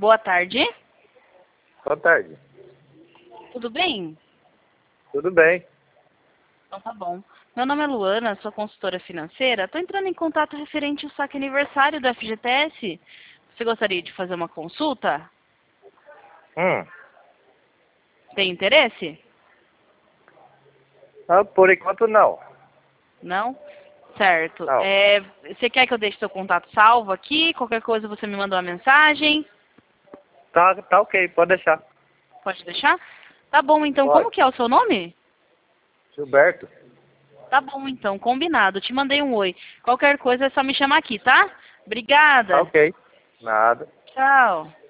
Boa tarde. Boa tarde. Tudo bem? Tudo bem? Então tá bom. Meu nome é Luana, sou consultora financeira. Estou entrando em contato referente ao saque aniversário do FGTS. Você gostaria de fazer uma consulta? Tem interesse? Por enquanto não. Não? Certo. Não. Você quer que eu deixe seu contato salvo aqui? Qualquer coisa você me manda uma mensagem? Tá ok, pode deixar. Pode deixar? Tá bom, então. Pode. Como que é o seu nome? Gilberto. Tá bom, então. Combinado. Te mandei um oi. Qualquer coisa é só me chamar aqui, tá? Tá Obrigada. ok. Nada. Tchau.